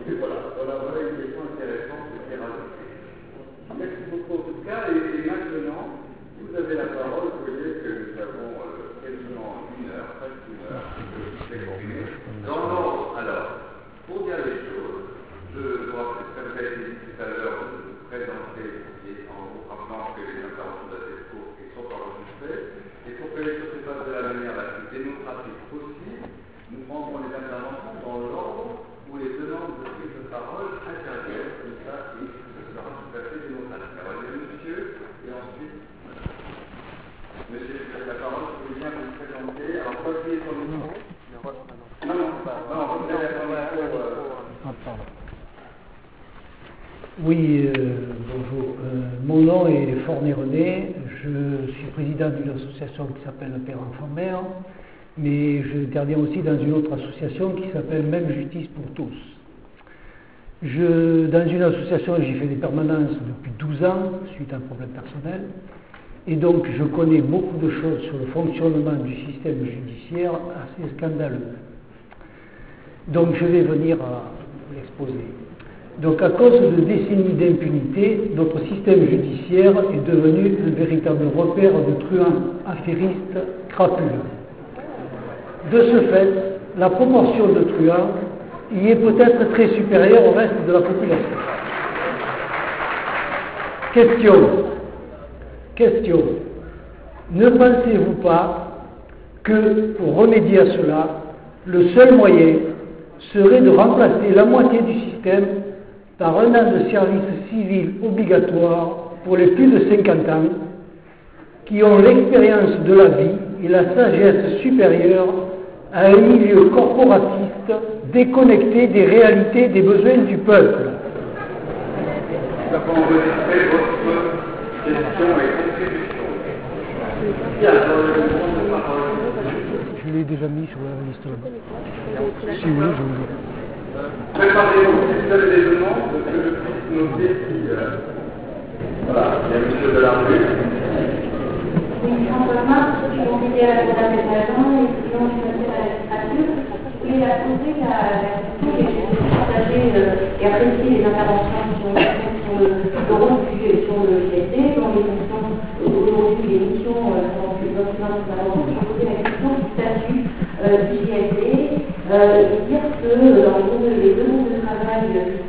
voilà une question intéressante qui est rajoutée. Merci beaucoup en tout cas, et maintenant, vous avez la parole. Vous voyez que nous avons quasiment presque une heure, pour s'exprimer. Dans l'ordre, alors, pour dire les choses, je dois, comme ça a été dit tout à l'heure, vous présenter, et en vous rappelant que les interventions de la TESCO sont enregistrées, et pour que les choses se passent de la manière la plus démocratique possible, nous prendrons les interventions dans l'ordre où les demandes de prise de parole interviennent, comme ça, et ce sera tout à fait démocratique. Alors, il y a monsieur, et ensuite, monsieur, vous avez la parole, vous pouvez bien vous présenter. Alors, pas appuyer sur le micro. Non, vous avez la parole. Oui, bonjour. Mon nom est Forné René. Je suis président d'une association qui s'appelle Père Enfant Mère, mais j'interviens aussi dans une autre association qui s'appelle Même Justice pour tous. Dans une association, j'ai fait des permanences depuis 12 ans suite à un problème personnel, et donc je connais beaucoup de choses sur le fonctionnement du système judiciaire assez scandaleux. Donc je vais venir à l'exposer. Donc à cause de décennies d'impunité, notre système judiciaire est devenu un véritable repère de truands affairistes crapuleux. De ce fait, la proportion de truands y est peut-être très supérieure au reste de la population. Question. Ne pensez-vous pas que pour remédier à cela, le seul moyen serait de remplacer la moitié du système par un an de service civil obligatoire pour les plus de 50 ans qui ont l'expérience de la vie et la sagesse supérieure à un milieu corporatiste déconnecté des réalités des besoins du peuple. Nous avons enregistré votre question et contribution. Bien, dans le moment de parole. Je l'ai déjà mis sur la liste là-bas. Si vous voulez, je vous le dis. Préparez-vous, si vous avez des demandes, que je puisse noter si... Voilà, il y a M. Delarue. Oui, François Marc, je suis conseillère à la Fédération des agents et président du conseil de la magistrature. Je voulais poser la question et j'ai partagé et apprécié les interventions sur le rôle sur le GSD, dans les fonctions aujourd'hui, les missions dans le document de la je vais poser la question du statut du GSD et dire que dans les deux groupes de travail